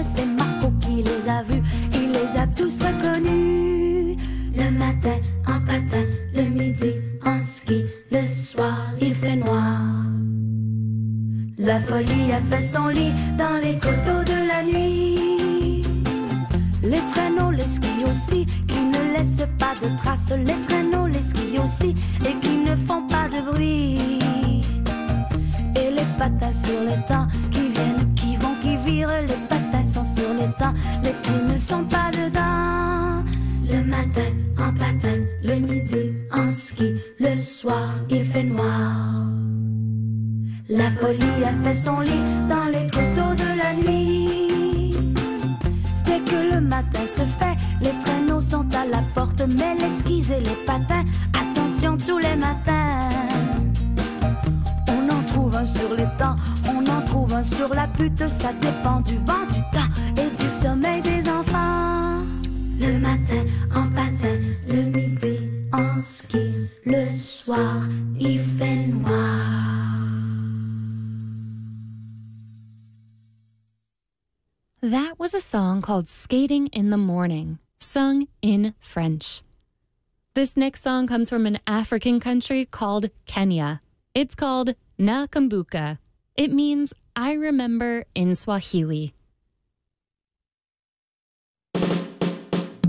c'est Marco qui les a vus, il les a tous reconnus. Le matin en patin, le midi en ski, le soir il fait noir. La folie a fait son lit dans les coteaux de la nuit. Les traîneaux, les skis aussi, qui ne laissent pas de traces. Les traîneaux, les skis aussi, et qui ne font pas de bruit. Et les patins sur les temps, qui viennent, qui vont, qui virent. Les patins sont sur les temps, les pieds ne sont pas dedans. Le matin en patin, le midi en ski, le soir il fait noir. La folie a fait son lit dans les coteaux de la nuit. Dès que le matin se fait, les traîneaux sont à la porte, mais les skis et les patins, attention tous les matins. On en trouve un sur les temps, on en trouve un sur la butte, ça dépend du vent, du temps et du sommeil des enfants. Le matin en patin, le midi en ski, le soir il fait noir. That was a song called Skating in the Morning, sung in French. This next song comes from an African country called Kenya. It's called Nakumbuka. It means I remember in Swahili.